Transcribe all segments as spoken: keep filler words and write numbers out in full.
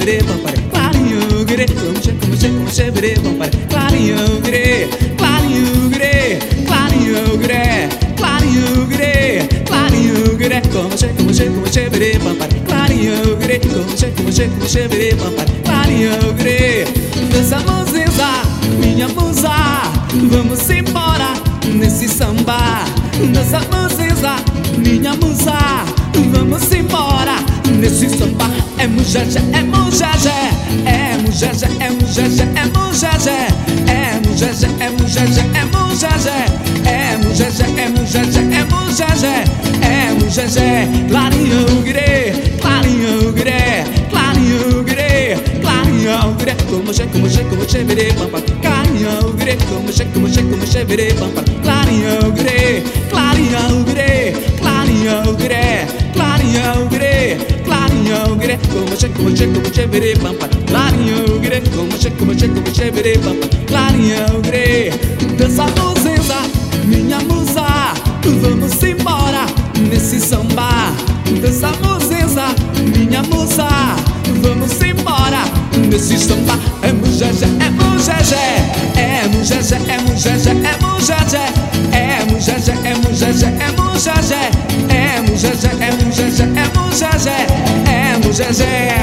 xeberê, pampare, clarinho, grê, como che, como che, como xeberê, pampare, clarinho, grê, clarinho, grê, clarinho, gré, clarinho, grê, clarinho, gré, como che, como che, como xeberê, pampare, clarinho, grê, como che, como che, como xeberê, pampare, clarinho, grê. Dança muzinza, minha musa, vamos embora nesse samba. Dança muzinza, minha musa, vamos embora nesse samba. É mujajé, é mujajé, é mujajé, é mujajé, é mujajé, é mujajé, é mujajé, é mujajé, é mujajé, é mujajé, é mujajé, é mujajé. Clarinho, grê, clarinho, gré, clarinho, grê, clarinho, gré, como che, como che, como che, verê, pampa, clarinho, grê, como che, como che, como che, verê, pampa, clarinho, grê, clarinho, grê, clarinho, gré, clarinho, grê, clarinho, grê, como che, como che, como che, verê, pampa, clarinho, grê, como che, como che, como che, verê, pampa, clarinho, grê. Dança muzinza, minha musa, vamos embora nesse samba. Dança muzinza, minha musa, vamos embora nesse samba. É mujajé, é mujajé, é mujajé, é mujajé, é mujajé, é mujajé, é mujajé, é mujajé, é mujajé, é mujajé, é mujajé, é mujajé.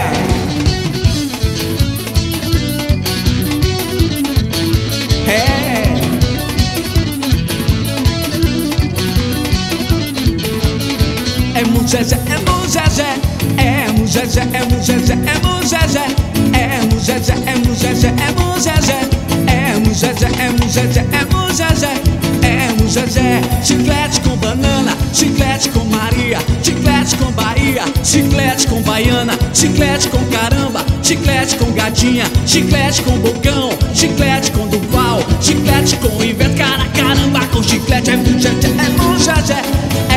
É. É mujajé, é mujajé, é mujajé, é mujajé, é mujajé, é mujajé, é mujajé, é mujajé, é mujajé, é mujajé, é mujajé, é mujajé. Chiclete com banana, chiclete com Maria, chiclete com Bahia, chiclete com baiana, chiclete com caramba, chiclete com gatinha, chiclete com bocão, chiclete com Duval, chiclete com Ivete, cara, caramba, com chiclete é mujajé, é mujajé,